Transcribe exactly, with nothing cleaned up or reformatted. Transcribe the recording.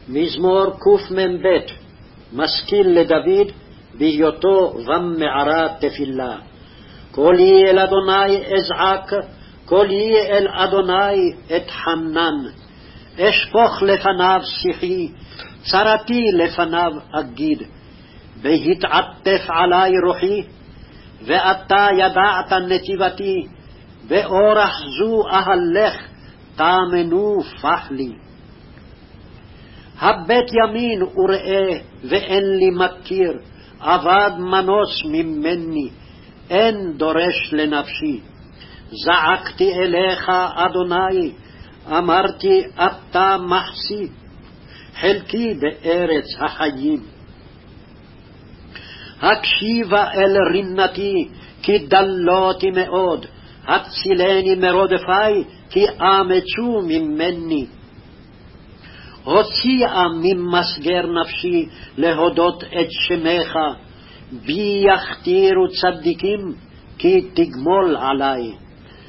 מזמור קמ"ב, משכיל לדוד בהיותו במערת תפילה. קולי אל אדוני אזעק, קולי אל אדוני אתחנן. אשפוך לפניו שיחי, צרתי לפניו אגיד. בהתעטף עלי רוחי, ואתה ידעת נתיבתי, באורח זו אהלך, תאמנו פח לי. הבט ימין וראה ואין לי מכיר, אבד מנוס ממני, אין דורש לנפשי. זעקתי אליך אדוני, אמרתי אתה מחסי, חלקי בארץ החיים. הקשיבה אל רינתי, כי דלותי מאוד, הצילני מרודפי, כי אמצו ממני. הוציאה ממסגר נפשי להודות את שמך, בי יכתירו צדיקים, כי תגמול עלי.